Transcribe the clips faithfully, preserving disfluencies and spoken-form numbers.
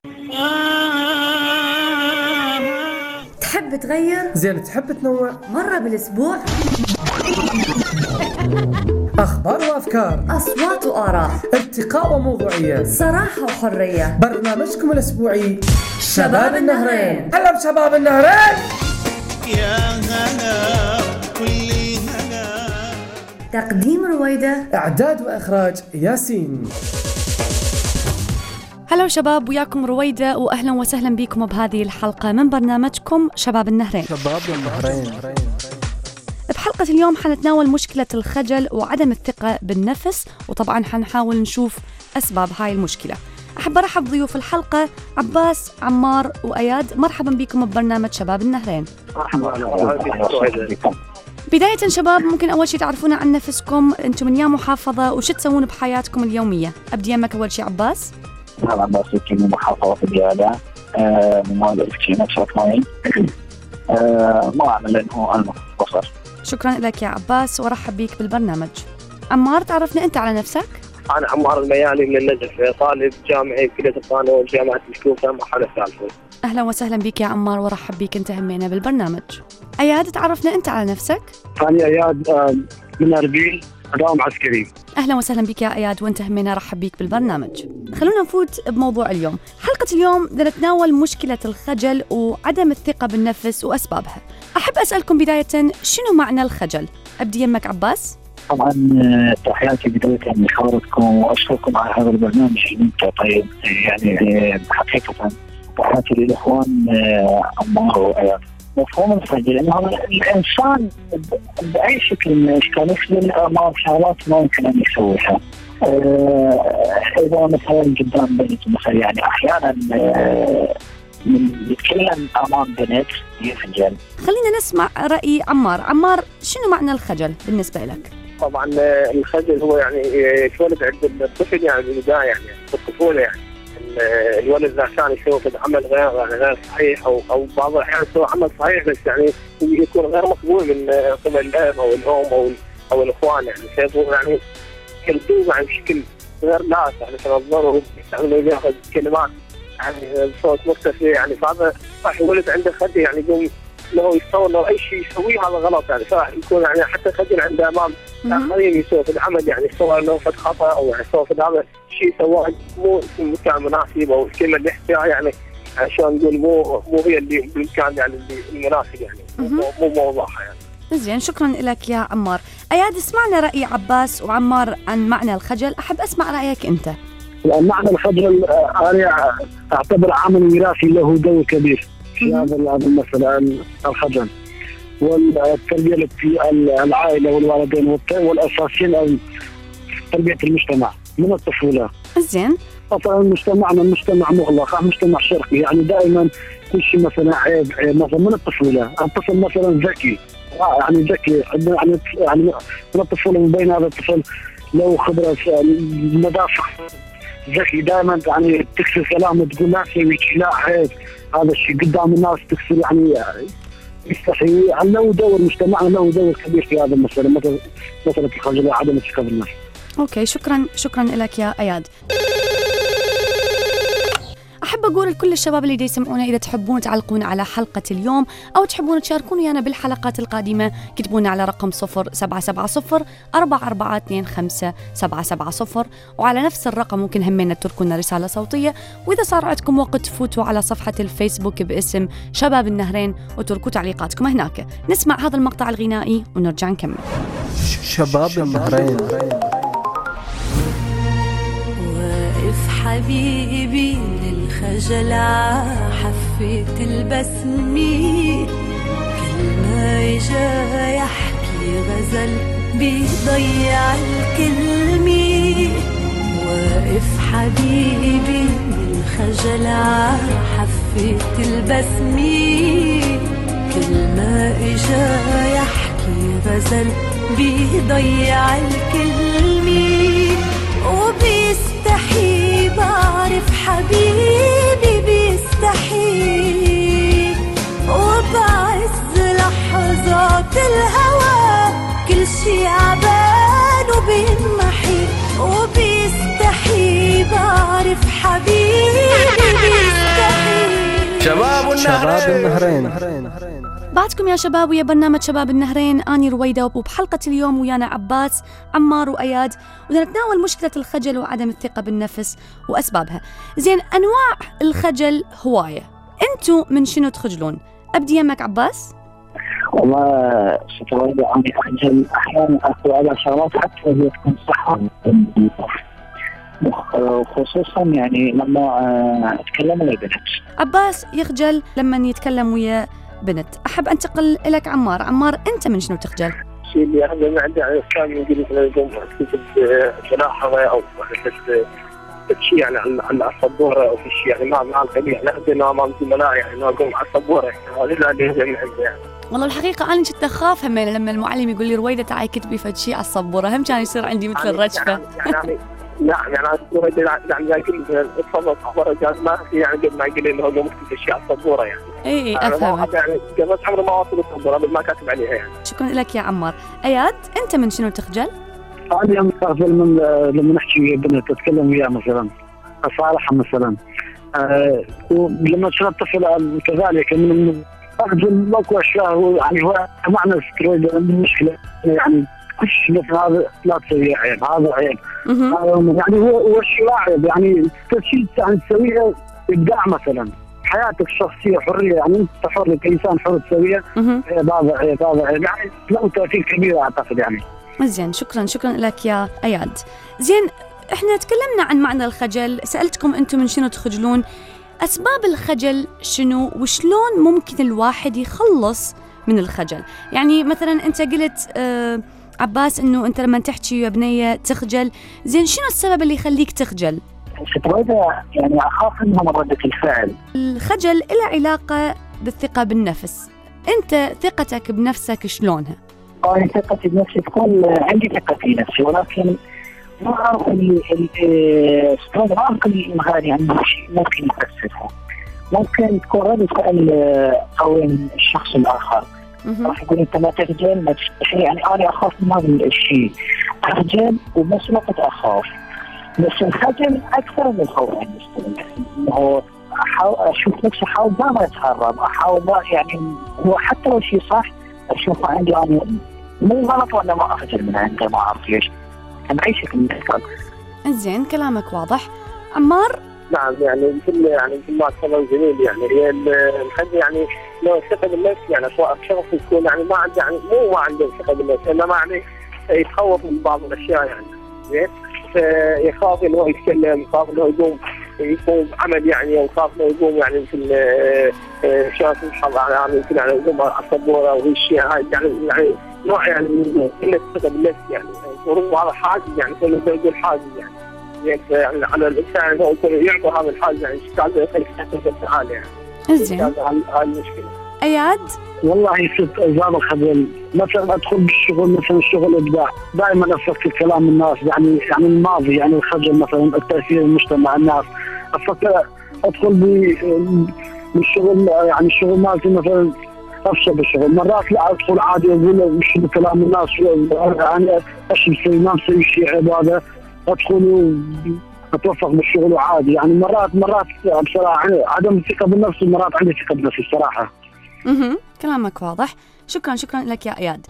تحب تغير؟ زين تحب تنوع؟ مرة بالأسبوع؟ أخبار وأفكار، أصوات وآراء، ارتقاء وموضوعية، صراحة وحرية. برنامجكم الأسبوعي شباب النهرين. النهرين. هلا بشباب النهرين. يا هلا كل هلا. تقديم رويدة، إعداد وإخراج ياسين. هلا شباب، وياكم رويدة، وأهلا وسهلا بكم بهذه الحلقة من برنامجكم شباب النهرين. شباب النهرين. بحلقة اليوم حنتناول مشكلة الخجل وعدم الثقة بالنفس، وطبعا حنحاول نشوف أسباب هاي المشكلة. أحب أرحب ضيوف الحلقة عباس، عمار وأياد. مرحبا بكم ببرنامج شباب النهرين. بداية شباب، ممكن أول شيء تعرفونا عن نفسكم، أنتم من يا محافظة وش تسوون بحياتكم اليومية؟ أبدي يمك أول شيء عباس. أنا عباس من محافظة ديالى، من مواليد كينة شاطمين. ما أعمل لأنه أنا بصر. شكرا لك يا عباس ورحب بيك بالبرنامج. عمار، تعرفنا أنت على نفسك؟ أنا عمار الميالي من النجف، طالب جامعي في كلية القانون جامعة الكوفة مرحلة ثالثة. أهلا وسهلا بك يا عمار ورحب بيك أنت همينا بالبرنامج. أياد، تعرفنا أنت على نفسك؟ أنا أياد من أربيل، دوام عسكري. أهلا وسهلا بك يا أياد وأنت همينا رحب بيك بالبرنامج. خلونا نفوت بموضوع اليوم. حلقة اليوم بدنا نتناول مشكلة الخجل وعدم الثقة بالنفس وأسبابها. أحب أسألكم بداية، شنو معنى الخجل؟ أبدي يمك عباس. طبعا تحياتي بداية لحضرتكم وأشكركم على هذا البرنامج الممتع. طيب يعني حقيقة تحياتي للإخوان عمار وأياد. مفهوم الخجل إنه الإنسان بأي شكل من الأشكال يخجل أمام شغلات ما يمكن أن يسويها. إذا مثلا قدام بنت مثلا، يعني أحيانا من يتكلم أمام بنت يخجل. خلينا نسمع رأي عمار. عمار، شنو معنى الخجل بالنسبة لك؟ طبعا الخجل هو يعني يتولد عند الطفل، يعني بالبداية يعني بالطفولة، يعني الولد إذا كان يسوي عمل غير يعني غير صحيح أو أو بعض الأحيان يسوي عمل صحيح بس يعني يكون غير مقبول من قبل الأب أو الأم أو أو الإخوان، يعني فيكون يعني يلتزم يعني بشكل غير لائق، يعني تنظره يستعمل ياخذ كلمات يعني بصوت مرتفع، يعني فهذا راح يولد عنده خجل، يعني يقوم له يتصور انه اي شيء يسويه هذا غلط، يعني فراح يكون يعني حتى خجل عند امام اخرين يسوي في العمل، يعني يتصور انه فد خطا او يعني يسوي في هذا الشيء سواه مو في المكان مناسب، او الكلمه اللي يحكيها يعني عشان نقول مو مو هي اللي بالمكان يعني اللي المناسب، يعني مو مو موضوعها يعني. زين، شكرا لك يا عمار. اياد، سمعنا راي عباس وعمار عن معنى الخجل، احب اسمع رايك انت. معنى الخجل انا اعتبر عامل وراثي له دور كبير في هذا المسألة، الخجل والتربية في العائلة والوالدين والأساسيين تربية المجتمع من الطفولة. زين. طبعا مجتمعنا مجتمع مغلق، مجتمع شرقي، يعني دائما كل شيء مثلا عيب عيب مثلا من الطفولة. الطفل مثلا ذكي، يعني ذكي يعني يعني من الطفولة، من بين هذا الطفل له خبرة مدافع ذكي، دائما يعني تكسر كلامه تقول لا تسوي لا عيب، هذا الشيء قدام الناس تكسر يعني يستحي. يعني له دور، مجتمعنا له دور كبير في هذا المسألة، مثل مثل الخجل وعدم الثقة بالنفس. اوكي، شكرا شكرا لك يا اياد. أحب أقول لكل الشباب اللي يسمعونا، إذا تحبون تعلقون على حلقة اليوم أو تحبون تشاركون ويانا بالحلقات القادمة، كتبونا على رقم صفر سبعة سبعة صفر أربعة أربعة اثنين خمسة سبعة سبعة صفر، وعلى نفس الرقم ممكن همينا تركونا رسالة صوتية. وإذا صار عندكم وقت تفوتوا على صفحة الفيسبوك باسم شباب النهرين وتركوا تعليقاتكم هناك. نسمع هذا المقطع الغنائي ونرجع نكمل. شباب النهرين. حبيبي للخجل حفيت البسمة، كل ما يجا يحكي غزل بيضيع الكلمة. واقف حبيبي للخجل حفيت البسمة، كل ما إجا يحكي غزل بيضيع الكلمة. وبيستحي بعرف حبيبي بيستحي، وبعز لحظات الهوى كل شي عبان وبينمحي. وبيستحي بعرف حبيبي بيستحي، شباب النهرين. بعدكم يا شباب ويا برنامج شباب النهرين. أني رويدة، وبحلقة اليوم ويانا عباس، عمار وأياد، وبدنا نتناول مشكلة الخجل وعدم الثقة بالنفس وأسبابها. زين، أنواع الخجل هواية، أنتوا من شنو تخجلون؟ أبدي يمك عباس. والله ستوالي أنا أخجل أحيانا أكو على شغلات حتى هي تكون صحة، خصوصا يعني لما أتكلم ويا بنت. عباس يخجل لما يتكلم ويا بنت. أحب أنتقل إليك عمار. عمار، أنت من شنو تخجل؟ الشيء اللي أخجل عندي على الإسلام يجري في اليوم أكتب ملاحظة أو شيء يعني على السبورة أو في شيء يعني ما مع الكبير نخدم ما في ملاعب يعني ما أقوم على السبورة هذا اللي يهزم عندي يعني. والله الحقيقة أنا كنت أخاف همين لما المعلم يقول لي رويدة تعالي كتبي فد شيء على السبورة، هم كان يصير عندي مثل الرجفة. يعني يعني نعم يعني أنا رويدة يعني لكن الصبر صبر جاز ما في يعني قد ما يقول لي إنه هو مكتب شيء على السبورة يعني. إيه أفهم. يعني بس عمره ما وصل السبورة ما كاتب عليها يعني. شكرا لك يا عمار. أياد، أنت من شنو تخجل؟ أنا يوم أخجل من لما نحكي ويا بنت أتكلم وياها مثلا أصالحها مثلا. أه ولما كنت طفل كذلك من أخجل ماكو أشياء يعني هو معنى سترويد المشكلة يعني كل شيء مثل هذا لا تسويه عيب، هذا عيب. يعني هو هو شيء عيب يعني كل شيء يعني تسويه إبداع مثلا. حياتك الشخصية حرية يعني أنت حر كإنسان حر تسويه عيب، هذا عيب هذا عيب يعني له تأثير كبير أعتقد يعني. زين، شكرا شكرا لك يا أياد. زين، احنا تكلمنا عن معنى الخجل، سألتكم أنتم من شنو تخجلون، أسباب الخجل شنو وشلون ممكن الواحد يخلص من الخجل. يعني مثلا أنت قلت آه عباس إنه أنت لما تحكي يا بنية تخجل. زين، شنو السبب اللي يخليك تخجل؟ يعني أخاف منها من ردة الفعل. الخجل له علاقة بالثقة بالنفس. أنت ثقتك بنفسك شلونها؟ أنا ثقتي بنفسي تكون عندي ثقة في نفسي، ولكن ما أعرف اللي ما أعرف اللي يعني ممكن يفسرها. ممكن تكون ردة فعل قوي من الشخص الآخر. راح يقول أنت ما تخجل ما تستحي، يعني أنا أخاف من هذا الشيء، أخجل وبنفس الوقت أخاف. بس الخجل أكثر من الخوف عندي، إنه أحاول أشوف نفسي أحاول ما أتهرب، أحاول ما يعني هو حتى لو شيء صح أشوفه عندي أنا مو غلط ولا ما أخجل من عنده ما أعرف ليش. أنا أي شكل من الخجل. إنزين، كلامك واضح. عمار؟ نعم يعني مثل يعني مثل ما تفضل جميل يعني هي الخجل يعني لو ثقة بالنفس يعني شخص يكون يعني ما عنده يعني مو ما عنده ثقة بالنفس إنما يعني يتخوف من بعض الأشياء يعني زين يخاف إنه هو يتكلم، يخاف إنه يقوم يقوم بعمل يعني، أو يخاف إنه يقوم يعني مثل شاف الحظ يعني يمكن يعني يقوم على السبورة وهالشيء هاي يعني يعني نوع يعني من قلة الثقة بالنفس يعني ورغم هذا حاجز يعني كل ما يقول حاجز يعني يعني على الإنسان هو يعطي هذا الحاجز يعني كذا يخليك تحس بالتعالي يعني. إنزين. هاي المشكلة. أياد؟ والله ست أسباب الخجل مثلا أدخل بالشغل مثلا الشغل إبداع دائما أفكر كلام الناس يعني يعني الماضي يعني الخجل مثلا التأثير المجتمع الناس أفكر أدخل بالشغل يعني الشغل مالتي مثلا أفشل بالشغل مرات لا أدخل عادي أقول مش بكلام الناس يعني أشي بسوي ما بسوي شيء عبادة أدخل أتوفق بالشغل وعادي يعني مرات مرات بصراحة عدم الثقة بالنفس مرات عندي ثقة بنفسي الصراحة. اها كلامك واضح. شكرا شكرا لك يا اياد.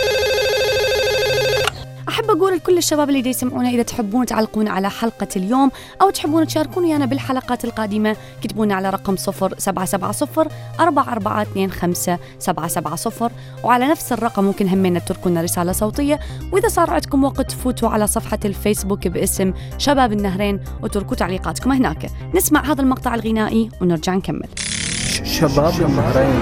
أحب أقول لكل الشباب اللي يسمعونا إذا تحبون تعلقون على حلقة اليوم أو تحبون تشاركون ويانا بالحلقات القادمة كتبونا على رقم صفر سبعة سبعة صفر أربعة أربعة اثنين خمسة سبعة سبعة صفر وعلى نفس الرقم ممكن همينا تركونا رسالة صوتية. وإذا صار عندكم وقت تفوتوا على صفحة الفيسبوك باسم شباب النهرين وتركوا تعليقاتكم هناك. نسمع هذا المقطع الغنائي ونرجع نكمل. شباب النهرين.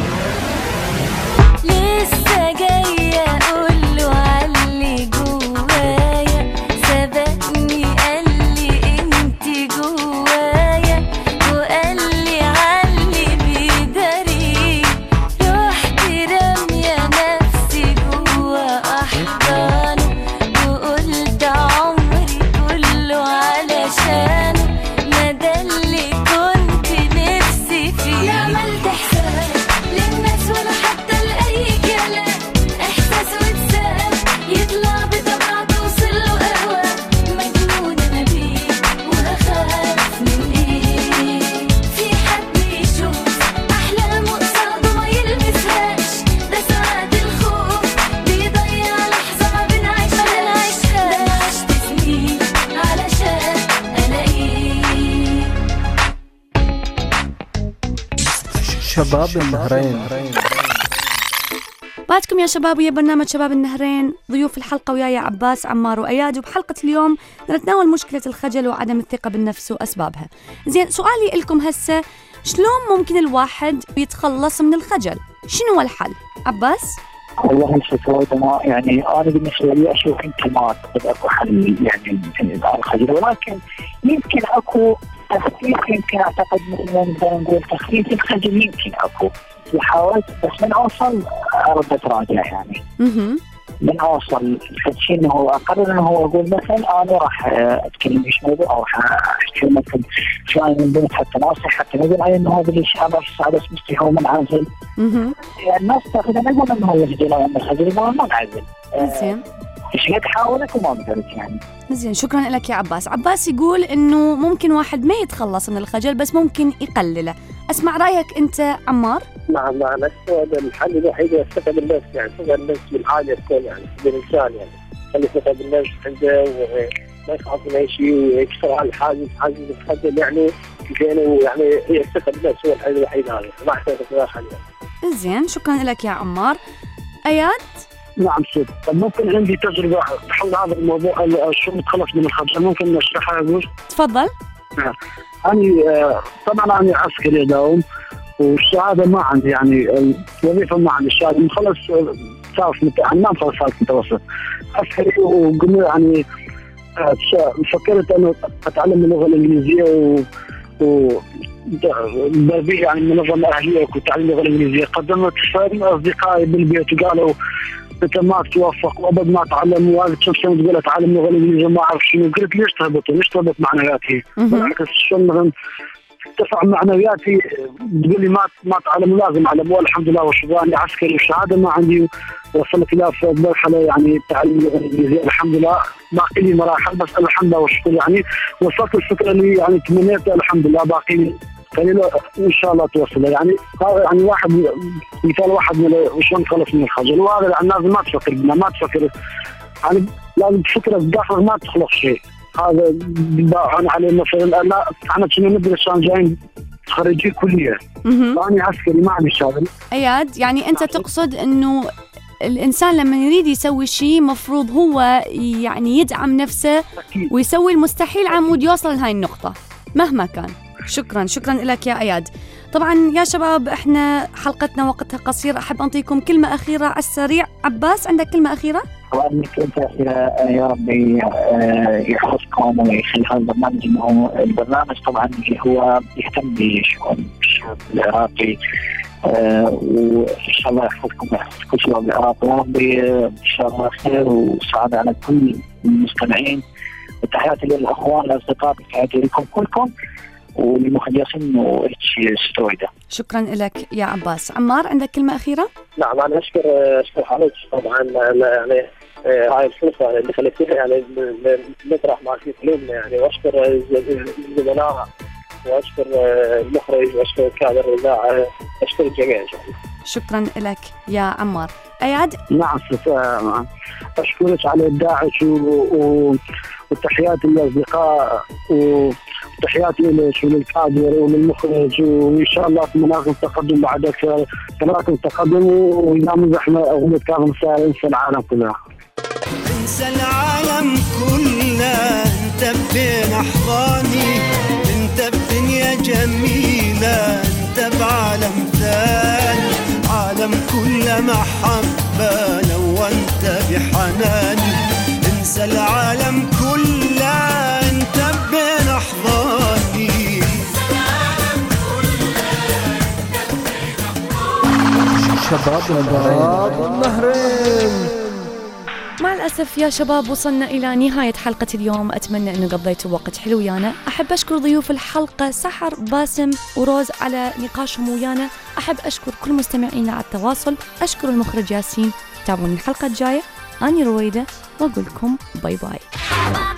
لسه جاية أقول له علي جوايا سبقني قال لي انت جوايا وقال لي علي بيداري رحت رامية نفسي جوا أحضانه وقلت عمري كله علشانه ما ده اللي كنت نفسي فيه. لا عملت حساب شباب النهرين. بعدكم يا شباب ويا برنامج شباب النهرين. ضيوف الحلقة وياي عباس، عمار وأياد، وبحلقة اليوم نتناول مشكلة الخجل وعدم الثقة بالنفس وأسبابها. زين، سؤالي لكم هسه، شلون ممكن الواحد يتخلص من الخجل؟ شنو هو الحل؟ عباس؟ والله الفتوى ما يعني انا بالنسبه لي اشوف يمكن ما اعتقد اكو حل يعني على الخجل، ولكن يمكن اكو تخفيف، يمكن اعتقد مثل ما نقدر نقول تخفيف الخجل، يمكن اكو حاولت بس من اوصل ارد اتراجع يعني. اها من اوصل الشيء انه هو اقرر انه هو اقول مثلا انا راح اتكلم في موضوع او راح احكي مثلا شوي من بنت حتى ناصح حتى نقول عليه انه هذا الشيء هذا هذا اسمه هو منعزل. اها الناس تاخذ انا اقول انه هو يخجل او انه خجل ما منعزل. زين ايش قد حاولت وما قدرت يعني. زين، شكرا لك يا عباس. عباس يقول انه ممكن واحد ما يتخلص من الخجل بس ممكن يقلله. اسمع رايك انت عمار. نعم مع نفسه هذا الحل الوحيد هو الثقة بالنفس، يعني الثقة بالنفس بالعالية تكون يعني بالإنسان، يعني خلي ثقة بالنفس عنده وما يخاف من أي شيء ويكسر على الحاجز، حاجز الخجل يعني زين، يعني هي الثقة بالنفس هو الحل الوحيد هذا، ما أحتاج غير حل. زين، شكرا لك يا عمار. أياد؟ نعم سيد، ممكن عندي تجربة بحل هذا الموضوع شو نتخلص من الخجل، ممكن أشرحها أقول؟ تفضل. أنا طبعا أنا عسكري دوم والشهادة ما عندي، يعني الوظيفة ما عندي، الشهادة مخلص ثالث مت... يعني ما مخلص ثالث متوسط عسكري، وقلنا يعني فكرت أنه أتعلم اللغة الإنجليزية و و بربيه يعني المنظمة الأهلية وكنت أتعلم اللغة الإنجليزية. قدمت أصدقائي بالبيت وقالوا أنت ما توفق وأبد ما تعلم، وهذا كم سنة تقول أتعلم اللغة الإنجليزية ما أعرف شنو. قلت ليش تهبطوا؟ ليش تهبط معنوياتي؟ بالعكس شلون مثلا ترفع معنوياتي تقول لي ما ما تعلم، لازم أعلم. والحمد لله والشكر أني عسكري والشهادة ما عندي، وصلت إلى مرحلة يعني تعلم اللغة الإنجليزية الحمد لله. باقي لي مراحل بس الحمد لله والشكر، يعني وصلت الفكرة اللي يعني تمنيتها الحمد لله، باقي لي قليلا ان شاء الله توصل. يعني يعني واحد مثال واحد شلون نتخلص من الخجل، وهذا يعني لازم ما تفكر بنا ما تفكر يعني لازم تفكر بداخلك ما تخلق شيء. هذا انا عليه مثلا لا انا كنا ندرس عن جايين خريجي كليه، انا عسكري ما عندي شغل. اياد، يعني انت تقصد انه الانسان لما يريد يسوي شيء مفروض هو يعني يدعم نفسه ويسوي المستحيل عمود يوصل لهاي النقطه مهما كان. شكرا شكرا لك يا اياد. طبعا يا شباب احنا حلقتنا وقتها قصير، احب انطيكم كلمه اخيره على السريع. عباس عندك كلمه اخيره؟ طبعا كلمه اخيره يا ربي يحفظكم ويخلي هذا البرنامج انه البرنامج طبعا اللي هو يهتم بشؤون الشعب العراقي، وان شاء الله يحفظكم ويحفظ كل شباب العراق، وربي ان شاء الله خير وسعاده على كل المستمعين. وتحياتي للاخوان الاصدقاء، تحياتي لكم كلكم والمخلصين والاستويدة. شكرا لك يا عباس. عمار عندك كلمة أخيرة؟ نعم أنا أشكر أشكر حضرتك طبعا يعني هاي الفرصة اللي خليتيها يعني نطرح ما في قلوبنا يعني، وأشكر الزملاء وأشكر المخرج وأشكر كادر الإذاعة، أشكر الجميع إن شاء الله. شكرا لك يا عمار. أياد؟ نعم أشكرك على إبداعك و... وتحياتي للأصدقاء وتحياتي للكادر وللمخرج، وإن شاء الله أتمنى لكم التقدم بعد أكثر، لكم التقدم وإذا مزحنا أغنية كاظم الساهر انسى العالم كله. انسى العالم كله انت بين أحضاني، انت بدنيا جميلة، انت بعالم ثاني، عالم كله محبة لو انت بحناني. انسى العالم كله انت بين احضاني، شباب النهرين. مع الأسف يا شباب وصلنا إلى نهاية حلقة اليوم، أتمنى أنه قضيتوا وقت حلو ويانا. أحب أشكر ضيوف الحلقة سحر، باسم وروز على نقاشهم ويانا. أحب أشكر كل مستمعينا على التواصل. أشكر المخرج ياسين. تابعوني الحلقة الجاية. أنا رويدة وأقول لكم باي باي.